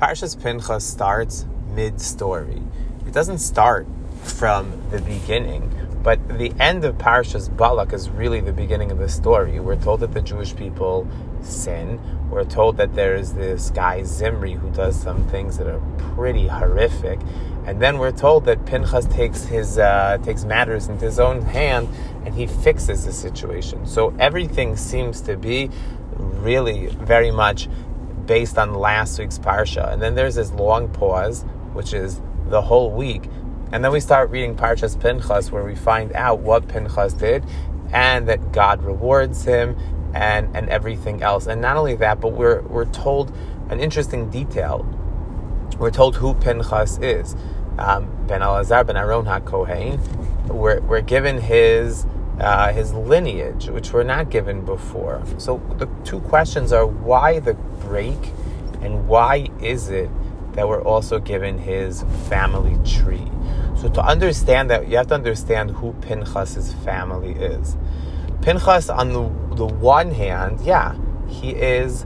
Parshas Pinchas starts mid-story. It doesn't start from the beginning, but the end of Parshas Balak is really the beginning of the story. We're told that the Jewish people sin. We're told that there's this guy Zimri who does some things that are pretty horrific, and then we're told that Pinchas takes matters into his own hand and he fixes the situation. So everything seems to be really very much based on last week's parsha, and then there's this long pause, which is the whole week, and then we start reading Parshas Pinchas, where we find out what Pinchas did, and that God rewards him, and everything else. And not only that, but we're told an interesting detail. We're told who Pinchas is. Ben Elazar ben Aaron HaKohen. We're given his lineage, which we're not given before. So the two questions are, why the break, and why is it that we're also given his family tree? So to understand that, you have to understand who Pinchas' family is. Pinchas, on the one hand, he is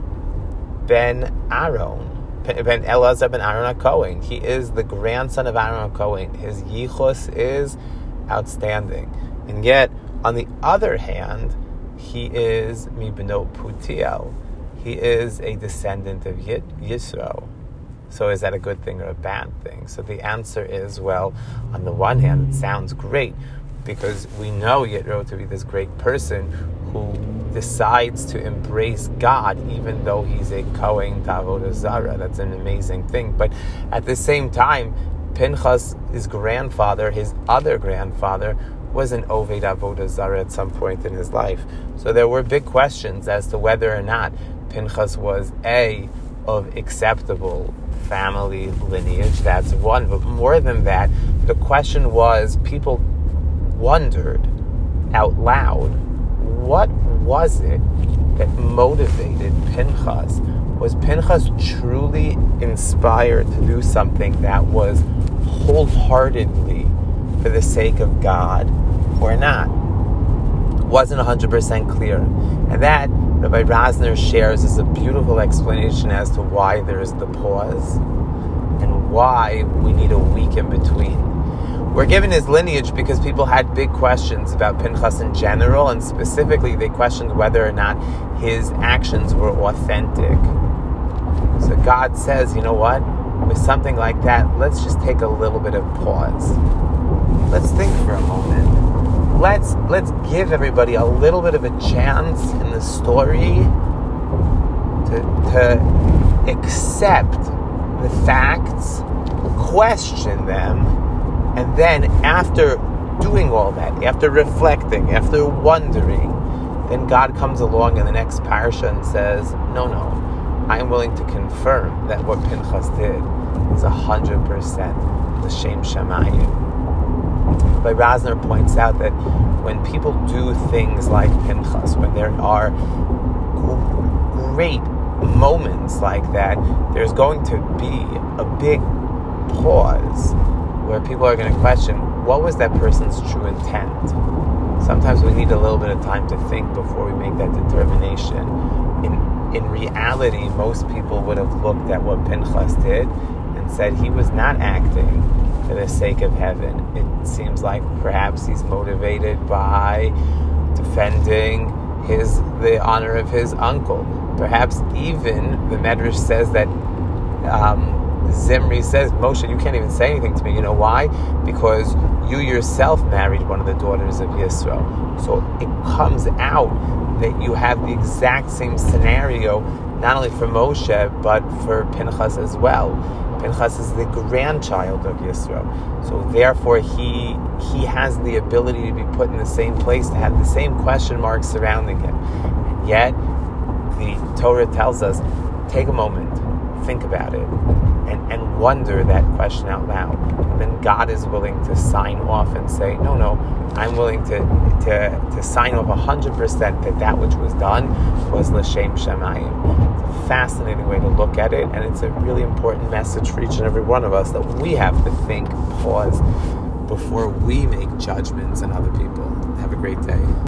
Ben Aaron, Ben Elazar ben Aaron HaKohen. He is the grandson of Aaron HaKohen. His yichus is outstanding. And yet, on the other hand, he is Mibnot Putiel. He is a descendant of Yisro. So is that a good thing or a bad thing? So the answer is, well, on the one hand, it sounds great, because we know Yitro to be this great person who decides to embrace God even though he's a Kohen Avodah Zarah. That's an amazing thing. But at the same time, Pinchas, his grandfather, his other grandfather, was an Oved Avodah Zarah at some point in his life. So there were big questions as to whether or not Pinchas was of acceptable family lineage. That's one. But more than that, the question was, people wondered out loud, what was it that motivated Pinchas? Was Pinchas truly inspired to do something that was wholeheartedly for the sake of God or not? Wasn't 100% clear. And that Rabbi Rosner shares is a beautiful explanation as to why there is the pause and why we need a week in between. We're given his lineage because people had big questions about Pinchas in general, and specifically they questioned whether or not his actions were authentic. So God says, you know what? With something like that, let's just take a little bit of pause. Let's think for a moment. Let's give everybody a little bit of a chance in the story to accept the facts, question them, and then after doing all that, after reflecting, after wondering, then God comes along in the next parsha and says, no, I'm willing to confirm that what Pinchas did is 100% l'shem shamayim. But Rosner points out that when people do things like Pinchas, when there are great moments like that, there's going to be a big pause where people are going to question, what was that person's true intent? Sometimes we need a little bit of time to think before we make that determination. In reality, most people would have looked at what Pinchas did and said he was not acting for the sake of heaven. It seems like perhaps he's motivated by defending the honor of his uncle. Perhaps even the Medrash says that Zimri says, Moshe, you can't even say anything to me. You know why? Because you yourself married one of the daughters of Yisro. So it comes out that you have the exact same scenario, not only for Moshe, but for Pinchas as well. Pinchas is the grandchild of Yisro. So therefore he has the ability to be put in the same place, to have the same question marks surrounding him. And yet, the Torah tells us, take a moment, think about it, and wonder that question out loud. And then God is willing to sign off and say, no, I'm willing to sign off 100% that which was done was l'shem shamayim. It's a fascinating way to look at it, and it's a really important message for each and every one of us, that we have to think, pause, before we make judgments on other people. Have a great day.